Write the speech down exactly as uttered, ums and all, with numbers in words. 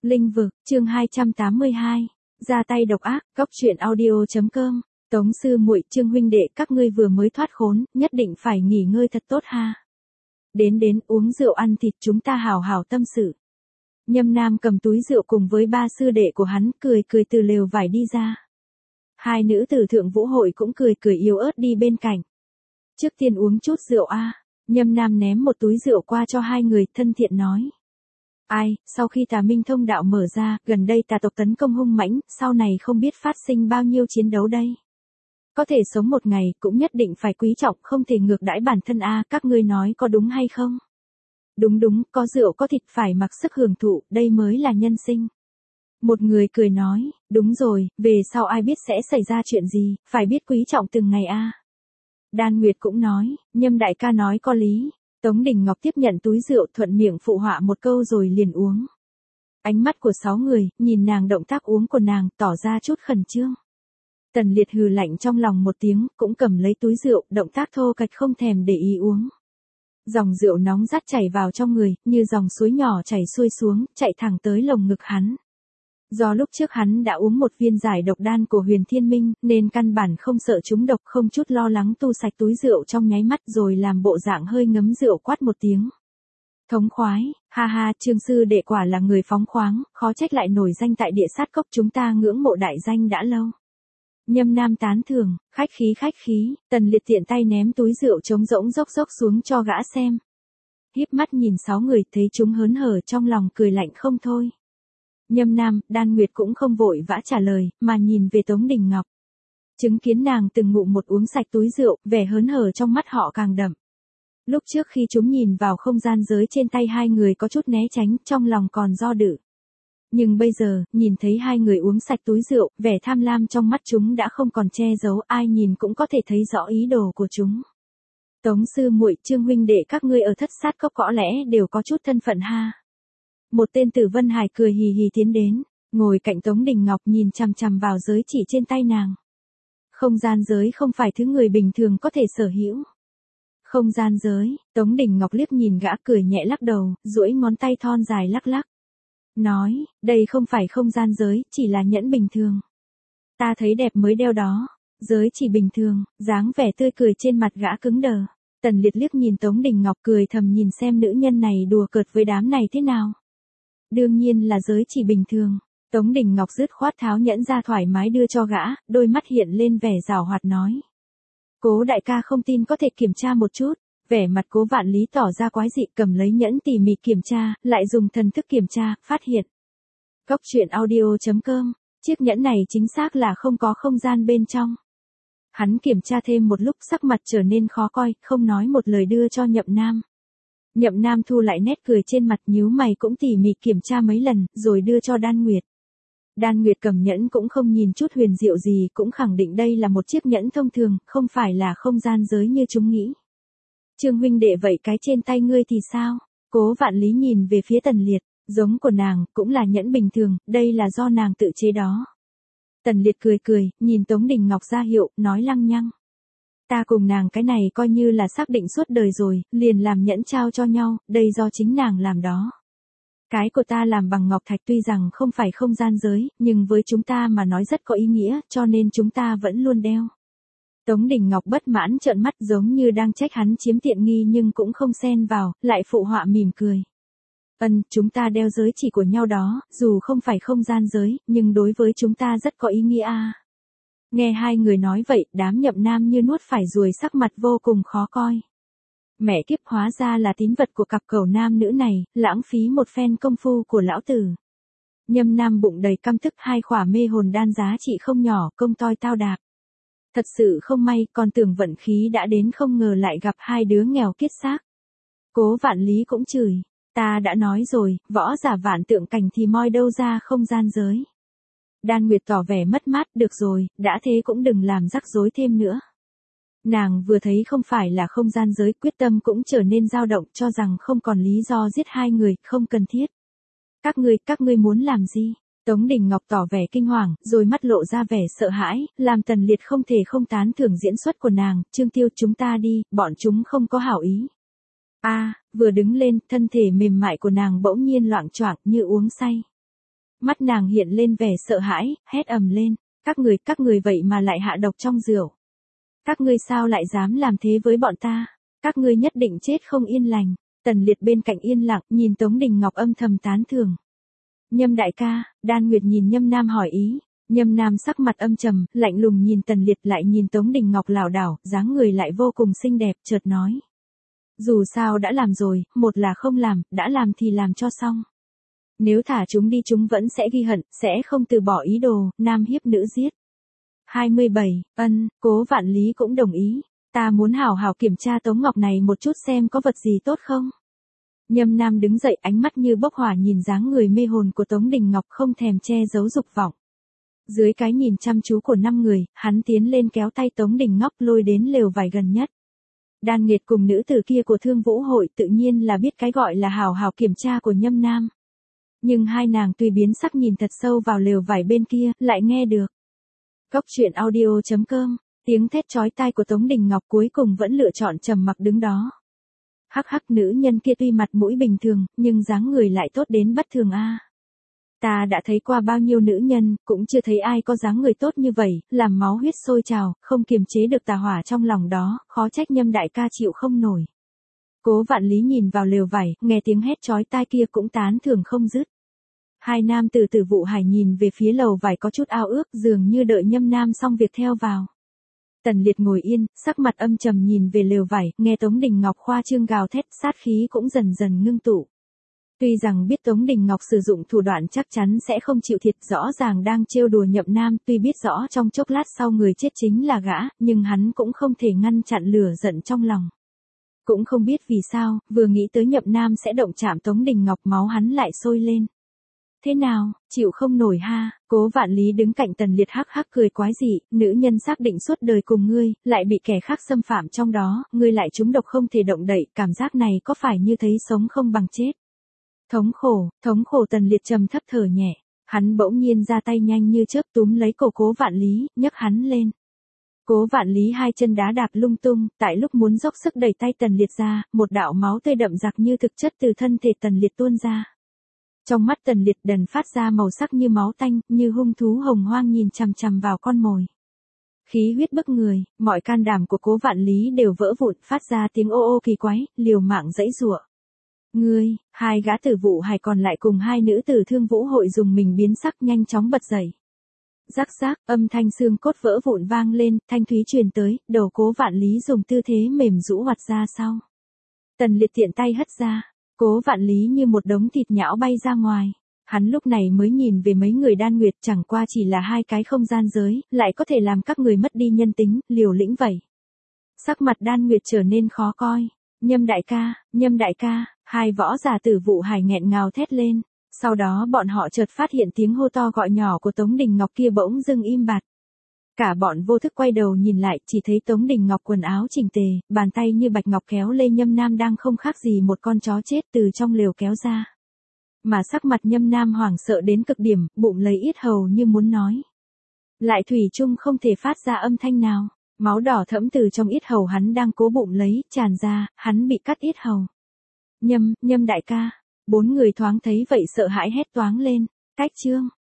Linh vực, chương hai trăm tám mươi hai. Ra tay độc ác, góc truyện audio chấm com. Tống sư muội, Trương huynh đệ, các ngươi vừa mới thoát khốn, nhất định phải nghỉ ngơi thật tốt ha. Đến đến uống rượu ăn thịt, chúng ta hào hào tâm sự. Nhâm Nam cầm túi rượu cùng với ba sư đệ của hắn, cười cười từ lều vải đi ra. Hai nữ tử Thượng Vũ hội cũng cười cười yếu ớt đi bên cạnh. Trước tiên uống chút rượu a. Nhâm Nam ném một túi rượu qua cho hai người, thân thiện nói. Ai, sau khi Tà Minh thông đạo mở ra, gần đây tà tộc tấn công hung mãnh, sau này không biết phát sinh bao nhiêu chiến đấu đây. Có thể sống một ngày, cũng nhất định phải quý trọng, không thể ngược đãi bản thân a, các ngươi nói có đúng hay không? Đúng đúng, có rượu có thịt phải mặc sức hưởng thụ, đây mới là nhân sinh. Một người cười nói, đúng rồi, về sau ai biết sẽ xảy ra chuyện gì, phải biết quý trọng từng ngày a. Đan Nguyệt cũng nói, Nhâm đại ca nói có lý. Tống Đình Ngọc tiếp nhận túi rượu, thuận miệng phụ họa một câu rồi liền uống. Ánh mắt của sáu người, nhìn nàng động tác uống của nàng, tỏ ra chút khẩn trương. Tần Liệt hừ lạnh trong lòng một tiếng, cũng cầm lấy túi rượu, động tác thô kệch không thèm để ý uống. Dòng rượu nóng rát chảy vào trong người, như dòng suối nhỏ chảy xuôi xuống, chạy thẳng tới lồng ngực hắn. Do lúc trước hắn đã uống một viên giải độc đan của Huyền Thiên Minh, nên căn bản không sợ trúng độc, không chút lo lắng tu sạch túi rượu trong nháy mắt rồi làm bộ dạng hơi ngấm rượu quát một tiếng. Thống khoái, ha ha, Trương sư đệ quả là người phóng khoáng, khó trách lại nổi danh tại địa sát cốc, chúng ta ngưỡng mộ đại danh đã lâu. Nhâm Nam tán thưởng, khách khí khách khí, Tần Liệt tiện tay ném túi rượu trống rỗng dốc dốc xuống cho gã xem. Híp mắt nhìn sáu người, thấy chúng hớn hở trong lòng cười lạnh không thôi. Nhâm Nam, Đan Nguyệt cũng không vội vã trả lời, mà nhìn về Tống Đình Ngọc. Chứng kiến nàng từng ngụm một uống sạch túi rượu, vẻ hớn hở trong mắt họ càng đậm. Lúc trước khi chúng nhìn vào không gian giới trên tay hai người có chút né tránh, trong lòng còn do dự. Nhưng bây giờ, nhìn thấy hai người uống sạch túi rượu, vẻ tham lam trong mắt chúng đã không còn che giấu, ai nhìn cũng có thể thấy rõ ý đồ của chúng. Tống sư muội, Trương huynh đệ, các ngươi ở Thất Sát Cốc có lẽ đều có chút thân phận ha. Một tên Tử Vân Hải cười hì hì tiến đến, ngồi cạnh Tống Đình Ngọc nhìn chằm chằm vào giới chỉ trên tay nàng. Không gian giới không phải thứ người bình thường có thể sở hữu. Không gian giới, Tống Đình Ngọc liếc nhìn gã cười nhẹ lắc đầu, duỗi ngón tay thon dài lắc lắc. Nói, đây không phải không gian giới, chỉ là nhẫn bình thường. Ta thấy đẹp mới đeo đó, giới chỉ bình thường, dáng vẻ tươi cười trên mặt gã cứng đờ. Tần Liệt liếc nhìn Tống Đình Ngọc cười thầm nhìn xem nữ nhân này đùa cợt với đám này thế nào. Đương nhiên là giới chỉ bình thường. Tống Đình Ngọc dứt khoát tháo nhẫn ra thoải mái đưa cho gã, đôi mắt hiện lên vẻ giảo hoạt nói. Cố đại ca không tin có thể kiểm tra một chút. Vẻ mặt Cố Vạn Lý tỏ ra quái dị, cầm lấy nhẫn tỉ mỉ kiểm tra, lại dùng thần thức kiểm tra, phát hiện. Góc truyện audio chấm com, chiếc nhẫn này chính xác là không có không gian bên trong. Hắn kiểm tra thêm một lúc, sắc mặt trở nên khó coi, không nói một lời đưa cho Nhậm Nam. Nhậm Nam thu lại nét cười trên mặt, nhíu mày cũng tỉ mỉ kiểm tra mấy lần, rồi đưa cho Đan Nguyệt. Đan Nguyệt cầm nhẫn cũng không nhìn chút huyền diệu gì, cũng khẳng định đây là một chiếc nhẫn thông thường, không phải là không gian giới như chúng nghĩ. Trương huynh đệ, vậy cái trên tay ngươi thì sao? Cố Vạn Lý nhìn về phía Tần Liệt, giống của nàng, cũng là nhẫn bình thường, đây là do nàng tự chế đó. Tần Liệt cười cười, nhìn Tống Đình Ngọc ra hiệu, nói lăng nhăng. Ta cùng nàng cái này coi như là xác định suốt đời rồi, liền làm nhẫn trao cho nhau, đây do chính nàng làm đó. Cái của ta làm bằng ngọc thạch tuy rằng không phải không gian giới, nhưng với chúng ta mà nói rất có ý nghĩa, cho nên chúng ta vẫn luôn đeo. Tống Đình Ngọc bất mãn trợn mắt giống như đang trách hắn chiếm tiện nghi nhưng cũng không xen vào, lại phụ họa mỉm cười. Ân, chúng ta đeo giới chỉ của nhau đó, dù không phải không gian giới, nhưng đối với chúng ta rất có ý nghĩa a. Nghe hai người nói vậy, đám Nhậm Nam như nuốt phải ruồi, sắc mặt vô cùng khó coi. Mẹ kiếp, hóa ra là tín vật của cặp cẩu nam nữ này, lãng phí một phen công phu của lão tử. Nhâm Nam bụng đầy căm tức, hai khỏa mê hồn đan giá trị không nhỏ, công toi tao đạp. Thật sự không may, còn tưởng vận khí đã đến, không ngờ lại gặp hai đứa nghèo kiết xác. Cố Vạn Lý cũng chửi, ta đã nói rồi, võ giả vạn tượng cảnh thì moi đâu ra không gian giới. Đan Nguyệt tỏ vẻ mất mát, được rồi, đã thế cũng đừng làm rắc rối thêm nữa. Nàng vừa thấy không phải là không gian giới, quyết tâm cũng trở nên dao động, cho rằng không còn lý do giết hai người, không cần thiết. Các ngươi, các ngươi muốn làm gì? Tống Đình Ngọc tỏ vẻ kinh hoàng, rồi mắt lộ ra vẻ sợ hãi, làm Tần Liệt không thể không tán thưởng diễn xuất của nàng. Trương Tiêu, chúng ta đi, bọn chúng không có hảo ý. A, vừa đứng lên, thân thể mềm mại của nàng bỗng nhiên loạng choạng như uống say. Mắt nàng hiện lên vẻ sợ hãi, hét ầm lên. Các người, các người vậy mà lại hạ độc trong rượu. Các ngươi sao lại dám làm thế với bọn ta? Các ngươi nhất định chết không yên lành. Tần Liệt bên cạnh yên lặng, nhìn Tống Đình Ngọc âm thầm tán thưởng. Nhâm đại ca, Đan Nguyệt nhìn Nhâm Nam hỏi ý. Nhâm Nam sắc mặt âm trầm, lạnh lùng nhìn Tần Liệt lại nhìn Tống Đình Ngọc lảo đảo, dáng người lại vô cùng xinh đẹp, chợt nói. Dù sao đã làm rồi, một là không làm, đã làm thì làm cho xong. Nếu thả chúng đi chúng vẫn sẽ ghi hận, sẽ không từ bỏ ý đồ, nam hiếp nữ giết. hai mươi bảy, ân, Cố Vạn Lý cũng đồng ý. Ta muốn hảo hảo kiểm tra Tống Ngọc này một chút xem có vật gì tốt không. Nhâm Nam đứng dậy, ánh mắt như bốc hỏa nhìn dáng người mê hồn của Tống Đình Ngọc, không thèm che giấu dục vọng. Dưới cái nhìn chăm chú của năm người, hắn tiến lên kéo tay Tống Đình Ngọc lôi đến lều vải gần nhất. Đan Nghiệt cùng nữ tử kia của Thương Vũ hội tự nhiên là biết cái gọi là hảo hảo kiểm tra của Nhâm Nam. Nhưng hai nàng tuy biến sắc nhìn thật sâu vào lều vải bên kia, lại nghe được. Cốc truyện audio chấm com, tiếng thét chói tai của Tống Đình Ngọc cuối cùng vẫn lựa chọn trầm mặc đứng đó. Hắc hắc, nữ nhân kia tuy mặt mũi bình thường, nhưng dáng người lại tốt đến bất thường a. Ta đã thấy qua bao nhiêu nữ nhân, cũng chưa thấy ai có dáng người tốt như vậy, làm máu huyết sôi trào, không kiềm chế được tà hỏa trong lòng đó, khó trách Nhâm đại ca chịu không nổi. Cố Vạn Lý nhìn vào lều vải, nghe tiếng hét chói tai kia cũng tán thưởng không dứt. Hai nam từ Tử Vụ Hải nhìn về phía lều vải có chút ao ước, dường như đợi Nhâm Nam xong việc theo vào. Tần Liệt ngồi yên, sắc mặt âm trầm nhìn về lều vải, nghe Tống Đình Ngọc khoa trương gào thét, sát khí cũng dần dần ngưng tụ. Tuy rằng biết Tống Đình Ngọc sử dụng thủ đoạn chắc chắn sẽ không chịu thiệt, rõ ràng đang trêu đùa Nhậm Nam, tuy biết rõ trong chốc lát sau người chết chính là gã, nhưng hắn cũng không thể ngăn chặn lửa giận trong lòng. Cũng không biết vì sao, vừa nghĩ tới Nhậm Nam sẽ động chạm Tống Đình Ngọc, máu hắn lại sôi lên. Thế nào, chịu không nổi ha? Cố Vạn Lý đứng cạnh Tần Liệt hắc hắc cười quái dị, nữ nhân xác định suốt đời cùng ngươi, lại bị kẻ khác xâm phạm trong đó, ngươi lại trúng độc không thể động đậy, cảm giác này có phải như thấy sống không bằng chết? Thống khổ, thống khổ. Tần Liệt trầm thấp thở nhẹ, hắn bỗng nhiên ra tay nhanh như chớp túm lấy cổ Cố Vạn Lý, nhấc hắn lên. Cố Vạn Lý hai chân đá đạp lung tung, tại lúc muốn dốc sức đẩy tay Tần Liệt ra, một đạo máu tươi đậm đặc như thực chất từ thân thể Tần Liệt tuôn ra. Trong mắt Tần Liệt đần phát ra màu sắc như máu tanh, như hung thú hồng hoang nhìn chằm chằm vào con mồi. Khí huyết bức người, mọi can đảm của Cố Vạn Lý đều vỡ vụn, phát ra tiếng ô ô kỳ quái, liều mạng giãy giụa. Ngươi, hai gã Tử Vụ Hải còn lại cùng hai nữ tử Thương Vũ hội dùng mình biến sắc nhanh chóng bật dậy. Rắc rác, âm thanh xương cốt vỡ vụn vang lên, thanh thúy truyền tới, đầu Cố Vạn Lý dùng tư thế mềm rũ hoạt ra sau. Tần Liệt tiện tay hất ra, Cố Vạn Lý như một đống thịt nhão bay ra ngoài. Hắn lúc này mới nhìn về mấy người Đan Nguyệt, chẳng qua chỉ là hai cái không gian giới, lại có thể làm các người mất đi nhân tính, liều lĩnh vậy. Sắc mặt Đan Nguyệt trở nên khó coi. Nhâm đại ca, Nhâm đại ca, hai võ giả Tử Vụ Hải nghẹn ngào thét lên. Sau đó bọn họ chợt phát hiện tiếng hô to gọi nhỏ của Tống Đình Ngọc kia bỗng dưng im bặt. Cả bọn vô thức quay đầu nhìn lại, chỉ thấy Tống Đình Ngọc quần áo chỉnh tề, bàn tay như bạch ngọc kéo lê Nhâm Nam đang không khác gì một con chó chết từ trong lều kéo ra. Mà sắc mặt Nhâm Nam hoảng sợ đến cực điểm, bụng lấy yết hầu như muốn nói. Lại thủy chung không thể phát ra âm thanh nào, máu đỏ thẫm từ trong yết hầu hắn đang cố bụng lấy, tràn ra, hắn bị cắt yết hầu. Nhâm, Nhâm đại ca, bốn người thoáng thấy vậy sợ hãi hét toáng lên, cách chương.